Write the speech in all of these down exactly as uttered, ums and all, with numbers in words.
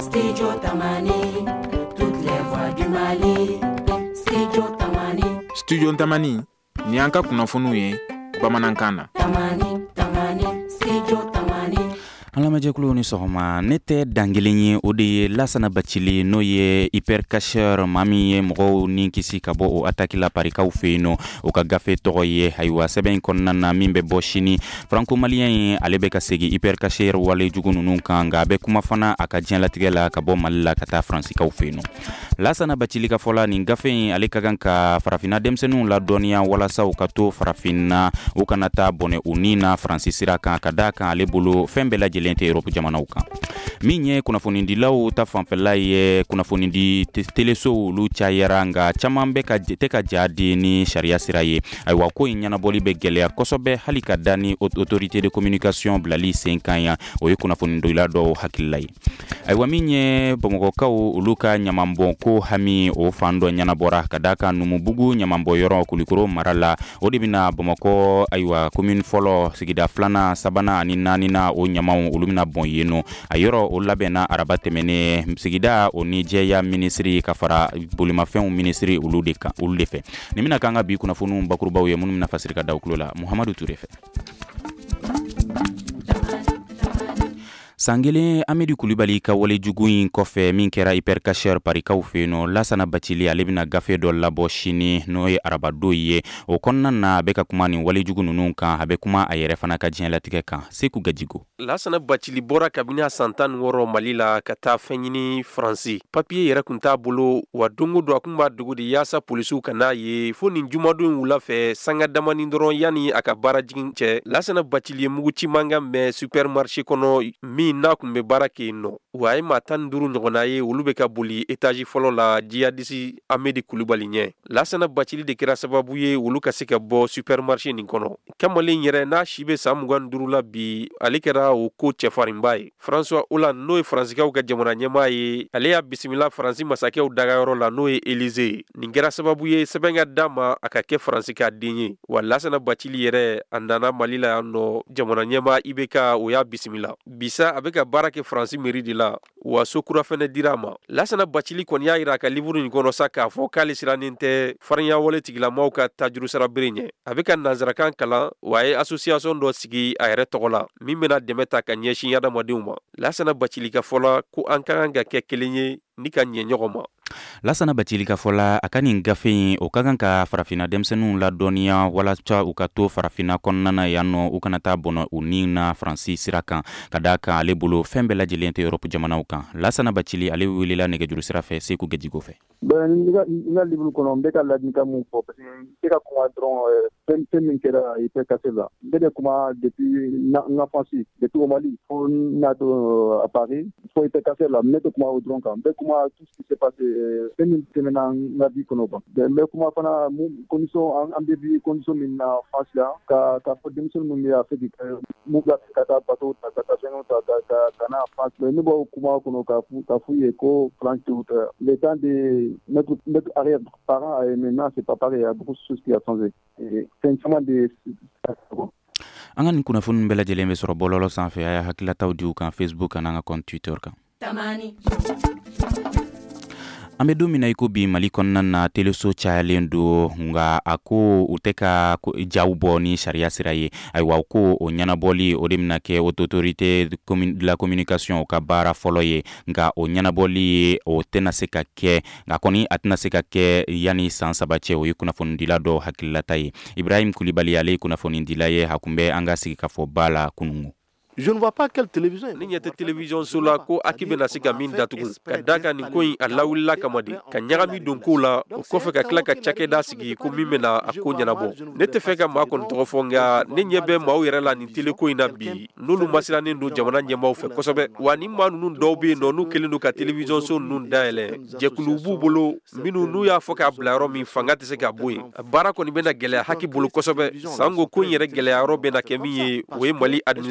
Studio Tamani, toutes les voix du Mali. Studio Tamani. Studio Tamani, ni anka kunnafoniw ye bamanankan na. Tamani, Tamani, Studio Tamani. An lamɛnjɛkulu ni sɔgɔma ne tɛ dangelen ye o de ye Lasana Bacili n'o ye hypercacheur maa min ye mɔgɔw ni kisi ka bɔ o attaque la parikaw fɛ yen nɔ o ka gafe tɔgɔ ye ayiwa sɛbɛn in kɔnɔna na min bɛ bɔ sini franco-malien ye ale bɛ ka segin hypercacheur wale jugu ninnu kan nka a bɛ kuma fana a ka diɲɛlatigɛ la ka bɔ Mali la ka taa Faransikaw fɛ yen nɔ. Lasana Bacili ka fɔla nin gafe in ale ka kan ka farafinna denmisɛnninw ladɔnniya walasa u ka to farafinna u kana taa bɔnɛ u ni na Faransi sira kan ka d'a kan ale bolo fɛn bɛɛ lajɛlen tɛ Europe jamanaw kan. Min ye kunnafonidilaw ta fanfɛla ye kunnafonidi telesow olu cayara nka caman bɛ ka tɛ ka ja di ni sariya sira ye. Ayiwa ko in ɲɛnabɔli bɛ gɛlɛya kosɛbɛ hali ka da ni autorité de communication bilali sen kan yan o ye kunnafonidila dɔw hakilila ye. Ayiwa min ye Bamakɔkaw olu ka ɲamanbɔn ko hami o fan dɔ ɲɛnabɔra ka da kan Numubugu ɲamanbɔyɔrɔ Kulikoro mara la o de bɛna Bamakɔ ayiwa commune fɔlɔ sigida filanan sabanan ani naaninan o ɲamanw olu bɛna bɔn yen nɔ a yɔrɔ o labɛnna araba tɛmɛnen sigida o ni jɛya minisiri ka fara bolimafɛnw minisiri olu de kan olu de fɛ nin bɛna k'an ka bi kunnafoniw bakurubaw ye minnu bɛna fasiri ka da u tulo la Muhamadu Ture fɛ. Sangelen Amedi Kulibali ka wale jugu in kɔfɛ min kɛra hypercacheur parikaw fɛ yen nɔ Lasana Bacili ale bɛna gafe dɔ labɔ sini n'o ye arabadon ye o kɔnɔna na a bɛ ka kuma nin wale jugu ninnu kan a bɛ kuma a yɛrɛ fana ka diɲɛlatigɛ kan Seku Gajigo. Lasana Bacili bɔra kabini a san tan ni wɔɔrɔ Mali la ka taa fɛn ɲini Faransi papiye yɛrɛ kun t'a bolo wa don o don a kun b'a dogo de yaasa polisiw ka n'a ye fo nin jumadon wula fɛ sanga damani dɔrɔn yanni a ka baara jigin cɛ Lasana Bacili ye mugu ciman kan mɛn supermarché kɔnɔ min n'a kun bɛ baara kɛ yen nɔ wa a ye maa tan ni duuru ɲɔgɔnna ye olu bɛ ka boli étage fɔlɔ la jihadisi Amedi Kulibali ɲɛ. Lasana Bacili de kɛra sababu ye olu ka se ka bɔ supermarché nin kɔnɔ. Kamalen yɛrɛ n'a si bɛ san mugan ni duuru la bi ale kɛra o ko cɛfarinba ye. François Hollande n'o ye Faransikaw ka jamana ɲɛmaa ye ale y'a bisimila Faransi masakɛw dagayɔrɔ la n'o ye Élysée. Nin kɛra sababu ye sɛbɛn ka d'a ma a ka kɛ Faransi ka den ye wa Lasana Bacili yɛrɛ a nana Mali la yan nɔ jamana ɲɛmaa I B K o y'a bisimila. Bisa a bɛ ka baara kɛ Faransi mairie de la wa so kura fɛnɛ dira a ma. Lasana Bacili kɔni y'a yira a ka livre nin kɔnɔ sa k'a fɔ k'ale sirannen tɛ farinya wale tigilamaw ka tajuru sara bere ɲɛ. A bɛ ka nanzarakan kalan wa a ye association dɔ sigi a yɛrɛ tɔgɔ la min bɛna dɛmɛ ta ka ɲɛsin adamadenw ma. Lasana Bacili ka fɔla ko an ka kan ka kɛ kelen ye ni ka ɲɛ ɲɔgɔn ma. Lasana Bacili ka fɔla a ka nin gafe in o ka kan ka farafinna denmisɛnninw ladɔnniya walasa u ka to farafinna kɔnɔna na yan nɔ u kana taa bɔnɔ u ni na Faransi sira kan ka d'a kan ale bolo fɛn bɛɛ lajɛlen tɛ Europe jamanaw kan. Lasana Bacili ale welela nɛgɛjuru sira fɛ Seku Gajigo fɛ. Ben n ka livre kɔnɔ n bɛ ka ladilikan mun fɔ parce que n tɛ ka kuma dɔrɔn fɛn fɛn min kɛra hypercacheur la n bɛ de kuma depuis n ka fansi depuis au Mali fo n na to à Paris fo hypercacheur la n tɛ kuma o dɔrɔn kan n bɛ kuma tout ce qui s'est passé fɛn min tɛmɛna n ka vie kɔnɔ quoi n bɛ kuma fana condition an bɛ bi condition min na France la ka ka fɔ denmisɛnnin minnu bɛ Afrique mun ka ka taa bateau ta ka taa fɛngɛw ta ka ka na France ne b'o kuma kɔnɔ ka ka f'u ye ko France tɛ le temps de Notre, notre arrière-parent, maintenant, c'est pas pareil. Il y a beaucoup de choses qui ont changé. C'est un changement de... An ka nin kunnafoni bɛɛ lajɛlen bɛ sɔrɔ bɔlɔlɔ sanfɛ a y'a hakilataw di u kan Facebook kan n'an ka compte Twitter kan. Tamani. An bɛ don min na i ko bi Mali kɔnɔna na teleso cayalen don nka a ko u tɛ ka jaw bɔ ni sariya sira ye ayiwa u ko o ɲɛnabɔli o de bɛna kɛ autorité de la communication o ka baara fɔlɔ ye nka o ɲɛnabɔli o tɛna se ka kɛ nka kɔni a tɛna se ka kɛ yanni san saba cɛ o ye kunnafonidila dɔ hakililata ye Ibrahim Kulibali ale ye kunnafonidila ye a kun bɛ an ka sigi ka fɔ ba la kunungo. Je ne vois pas quelle télévision. Ni ɲɛtɛ télévision so la ko Aki bɛna se ka min datugu ka da kan nin ko in a lawulila kama de ka ɲagami don ko la o kɔfɛ ka tila ka cakɛda sigi ko min bɛna a ko ɲɛnabɔ. Ne tɛ fɛ ka maa kɔni tɔgɔ fɔ nka ne ɲɛ bɛ maaw yɛrɛ la nin télé ko in na bi n'olu masirannen don jamana ɲɛmaaw fɛ kosɛbɛ wa ni maa ninnu dɔw bɛ yen nɔ n'u kɛlen don ka télévision so ninnu dayɛlɛ jɛkuluw b'u bolo minnu n'u y'a fɔ k'a bila yɔrɔ min fanga tɛ se ka bɔ yen a baara kɔni bɛna gɛlɛya Haki bolo kosɛbɛ sanko ko in yɛrɛ gɛlɛya yɔrɔ bɛna kɛ min ye o ye Mali administration ye.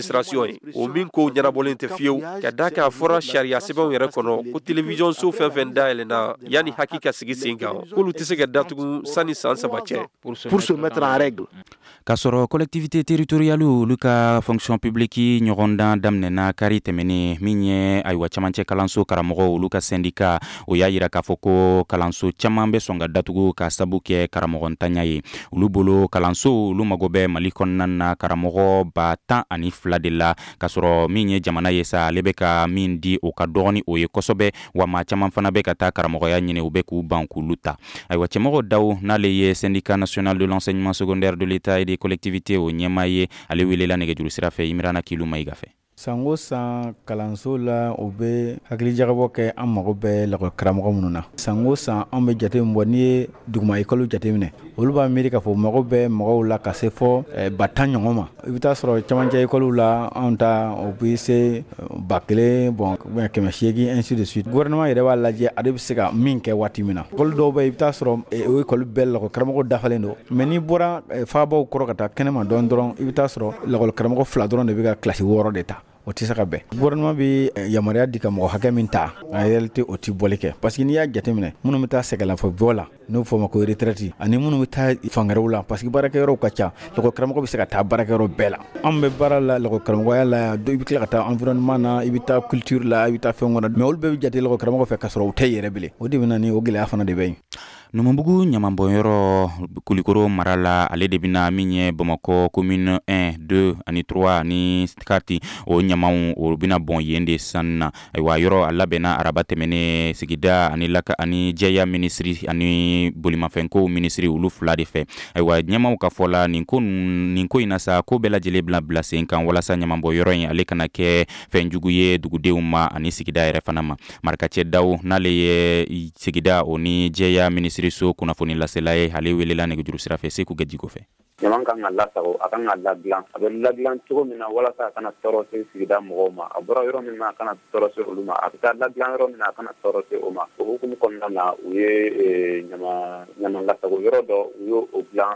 ye o min ko ɲɛnabɔlen tɛ fiyewu ka da k'a fɔra sariya sɛbɛnw yɛrɛ kɔnɔ ko televiziyɔn so fɛn fɛn dayɛlɛnna yani haki ka sigi sen kan k'olu tɛ se ka datugu sani san saba cɛ pour se mettre en règle. K'a sɔrɔ collectivité territoriale olu ka fonction publique ɲɔgɔndan daminɛna kari tɛmɛnen min ye ayiwa camancɛ kalanso karamɔgɔw olu ka syndicat o y'a yira k'a fɔ ko kalanso caman bɛ sɔn ka datugu ka sabu kɛ karamɔgɔntanya ye olu bolo kalanso olu mago bɛ Mali kɔnɔna na karamɔgɔ ba tan ani fila de la k'a sɔrɔ min ye jamana ye sa ale bɛ ka min di o ka dɔgɔ ni o ye kosɛbɛ wa maa caman fana bɛ ka taa karamɔgɔya ɲini u bɛ k'u ban k'olu ta ayiwa cɛmɔgɔ daw n'ale ye syndicat national de l'enseignement secondaire de l'état et des collectivités o ɲɛmaa ye ale welela nɛgɛjuru sira fɛ Imrana Kilu Mayiga fɛ. Sango san kalanso la o bɛ hakili jagabɔ kɛ an mago bɛ lakɔli karamɔgɔ minnu na. Sango san an bɛ jate min bɔ n'i ye duguma école jateminɛ olu b'a miiri k'a fɔ mago bɛ mɔgɔw la ka se fɔ ba tan ɲɔgɔn ma. I bɛ taa sɔrɔ camancɛ école la anw ta o bɛ se ba kelen bon kɛmɛ seegin ainsi de suite. Gouvernement yɛrɛ b'a lajɛ ale bɛ se ka min kɛ waati min na. École dɔw bɛ i bɛ taa sɔrɔ o école bɛɛ lakɔli karamɔgɔ dafalen don mais n'i bɔra faabaw kɔrɔ ka taa kɛnɛma dɔɔnin dɔrɔn i bɛ taa sɔrɔ lakɔli karamɔgɔ fila dɔrɔn de bɛ ka kilasi wɔɔrɔ de ta. O tɛ se ka bɛn. Gouvernement bɛ yamaruya di ka mɔgɔ hakɛ min ta en réalité o tɛ bɔli kɛ parce que n'i y'a jateminɛ minnu bɛ taa sɛgɛnlafiɲɛbɔ la n'o fɔ ma ko retraite ani minnu bɛ taa fangɛrɛw la parce que baarakɛyɔrɔw ka ca lakɔli karamɔgɔ bɛ se ka taa baarakɛyɔrɔ bɛɛ la. An bɛ baara la lakɔli karamɔgɔya la i bɛ tila ka taa environnement na i bɛ taa culture la i bɛ taa fɛn kɔnɔ mais olu bɛɛ bɛ jate lakɔli karamɔgɔ fɛ ka sɔrɔ u tɛ yɛrɛ bilen o de bɛ na ni o gɛlɛya fana de bɛ yen. Numubugu ɲamanbɔnyɔrɔ Kulikoro mara la ale de bɛna min ye Bamakɔ commune un deux ani trois ani kati o ɲamanw o bɛna bɔn yen de san na ayiwa yɔrɔ a labɛnna araba tɛmɛnen sigida ani laka ani jɛya ministri ani bolimafɛnko ministri olu fila de fɛ ayiwa ɲɛmaw ka fɔ la nin ko nin ko in na sa ko bɛɛ lajɛlen bila bila sen kan walasa ɲamanbɔnyɔrɔ in ale kana kɛ fɛn jugu ye dugudenw ma ani sigida yɛrɛ fana ma Marikacɛ Daw n'ale ye sigida o ni jɛya ministri so kunnafoni lasela ye ale welela nɛgɛjuru sira fɛ Seku Gajiko fɛ. Ɲaman kan ka lasago a kan ka ladilan a bɛ ladilan cogo min na walasa a kana tɔɔrɔ se sigida mɔgɔw ma a bɔra yɔrɔ min na a kana tɔɔrɔ se olu ma a bɛ taa ladilan yɔrɔ min na a kana tɔɔrɔ se o ma o hukumu kɔnɔna na u ye ɲaman ɲaman lasago yɔrɔ dɔ u y'o dilan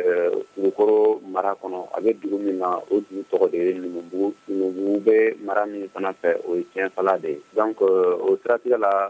Kulukoro mara kɔnɔ a bɛ dugu min na o dugu tɔgɔ de ye Numubugu Numubugu bɛ mara min fana fɛ o ye Tiɲɛfala de ye donc o siratigɛ la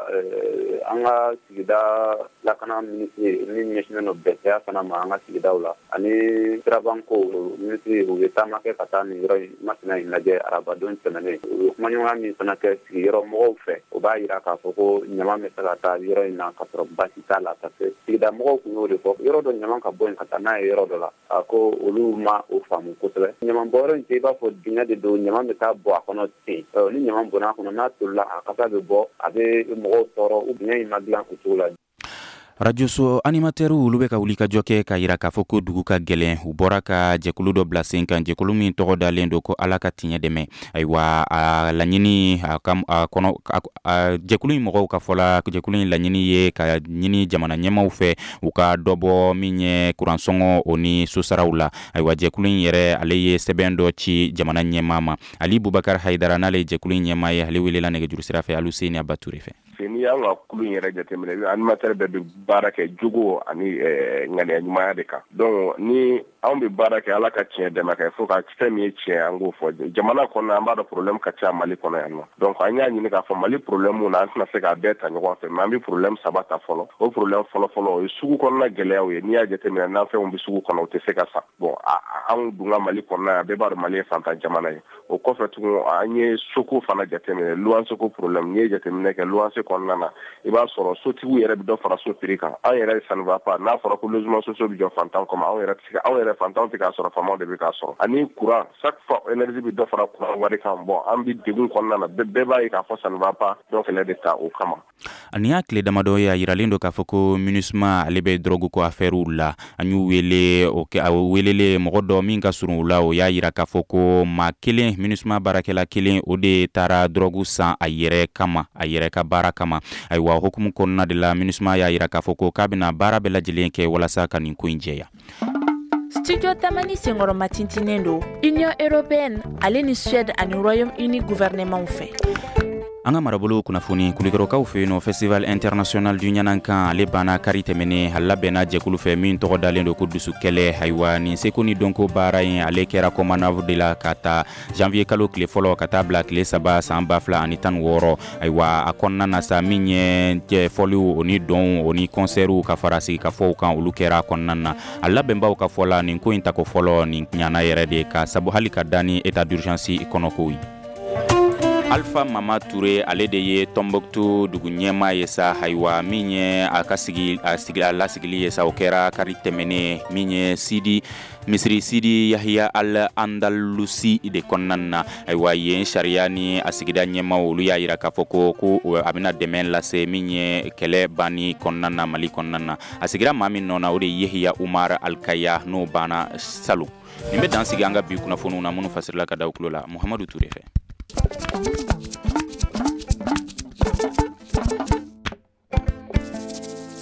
an ka sigida lakana minisiri min ɲɛsinnen don bɛtɛya fana ma an ka sigidaw la ani sirabanko minisiri u bɛ taama kɛ ka taa nin yɔrɔ in masina in lajɛ arabadon tɛmɛnen u ye kumaɲɔgɔnya min fana kɛ sigiyɔrɔ mɔgɔw fɛ o b'a jira k'a fɔ ko ɲaman bɛ se ka taa yɔrɔ in na ka sɔrɔ basi t'a la parce que sigida mɔgɔw tun y'o de fɔ yɔrɔ dɔ ɲaman ka bɔ yen ka taa n'a ye yɔrɔ dɔ la a ko olu ma o faamu kosɛbɛ ɲaman bɔyɔrɔ in tɛ i b'a fɔ dingɛ de don ɲaman bɛ taa bɔ a kɔnɔ ten ni ɲaman bɔnna a kɔnɔ n'a tolila a kasa bɛ bɔ a bɛ mɔgɔw tɔɔrɔ u dingɛ in ma dilan o cogo la. Radio so animateur olu bɛ ka wuli ka jɔ kɛ ka yira k'a fɔ ko dugu ka gɛlɛn u bɔra ka jɛkulu dɔ bila sen kan jɛkulu min tɔgɔ dalen don ko Ala ka tiɲɛ dɛmɛ ayiwa a laɲini a kɔnɔ jɛkulu in mɔgɔw ka fɔla jɛkulu in laɲini ye ka ɲini jamana ɲɛmaw fɛ u ka dɔbɔ min ye kuransɔngɔ o ni sosaraw la ayiwa jɛkulu in yɛrɛ ale ye sɛbɛn dɔ ci jamana ɲɛmaa ma Ali Bubakar Haidara n'ale ye jɛkulu in ɲɛmaa ye ale welela nɛgɛjuru sira fɛ Aluseni Abature fɛ. N'i y'an ka kulu in yɛrɛ jateminɛ animateur bɛɛ bɛ baara kɛ jogo ani ŋaniya ɲumanya de kan donc ni anw bɛ baara kɛ Ala ka tiɲɛ dɛmɛ kan fo ka fɛn min ye tiɲɛ an k'o fɔ jamana kɔnɔ an b'a dɔn problème ka ca Mali kɔnɔ yan nɔ donc an y'a ɲini k'a fɔ Mali problème na an tɛna se k'a bɛɛ ta ɲɔgɔn fɛ mais an bɛ problème saba ta fɔlɔ o problème fɔlɔ-fɔlɔ o ye sugu kɔnɔna gɛlɛyaw ye n'i y'a jateminɛ n'an fɛnw bɛ sugu kɔnɔ o tɛ se ka san bon anw dun ka Mali kɔnɔ yan bɛɛ b'a dɔn Mali ye fantan jamana ye o kɔfɛ tugun an ye soko fana jateminɛ luwanse ko problème n'i ye jateminɛ kɛ luwanse kɔnɔna na i b'a sɔrɔ sotigiw yɛrɛ bɛ dɔ fara so prix kan an yɛrɛ ça ne va pas n'a fɔra ko logement sociaux bɛ jɔ fantan kɔma anw yɛrɛ tɛ anw yɛrɛ fantanw tɛ k'a sɔrɔ faamaw de bɛ k'a sɔrɔ ani courant chaque fois énergie bɛ dɔ fara courant wari kan bon an bɛ degun kɔnɔna na bɛɛ b'a ye k'a fɔ ça ne va pas donc kɛlɛ de ta o kama. Ani y'a tile damadɔ ye a yiralen don k'a fɔ ko MINUSMA ale bɛ drogue ko affaire la an y'u wele o kɛ a welele mɔgɔ dɔ min ka surun u la o y'a yira k'a fɔ ko maa kelen MINUSMA baarakɛla kelen o de taara drogue san a yɛrɛ kama a yɛrɛ ka baara kama ayiwa hukumu kɔnɔna de la MINUSMA y'a yira k'a fɔ ko k'a bɛna baara bɛɛ lajɛlen kɛ walasa ka nin ko in jɛya. Studio Tamani senkɔrɔ matintinen don Union Européenne ale ni Suède ani Royaume-Uni gouvernement fɛ. an ka marabolo kunnafoni kulikɛrɔkaw fɛ yen nɔ festival international du ɲanankan ale banna kari tɛmɛnen a labɛnna jɛkulu fɛ min tɔgɔ dalen don ko dusu kɛlɛ ayiwa nin seko ni dɔnko baara in ale kɛra kɔmanaw de la ka ta janvier kalo tile fɔlɔ ka taa bila tile saba san ba fila ani tan ni wɔɔrɔ ayiwa a kɔnɔna na sa min ye fɔliw o ni dɔnw o ni kɔnsɛriw ka fara sigikafɔw kan olu kɛra a kɔnɔna na a labɛnbaw ka fɔ la nin ko in tako fɔlɔ nin ɲana yɛrɛ de ka sabu hali ka da ni état d'urgence kɔnɔkow ye. Alpha Mama Touré ale de ye Tombouctou dugu ɲɛma ye sa ayiwa min ye a ka sigi a sigi a lasigili ye sa o kɛra kari tɛmɛnen min ye Sidi Misiri Sidi Yahya Al Andalusi de kɔnɔna na ayiwa yen sariya ni a sigida ɲɛmaw olu y'a yira k'a fɔ ko ko a bɛna dɛmɛ lase min ye kɛlɛ banni kɔnɔna na Mali kɔnɔna na a sigira maa min nɔ na o de ye Yahya Umar Alkaya n'o banna salon nin bɛ dan sigi an ka bi kunnafoniw na minnu fasirila ka da u tulo la Muhamadu Touré fɛ.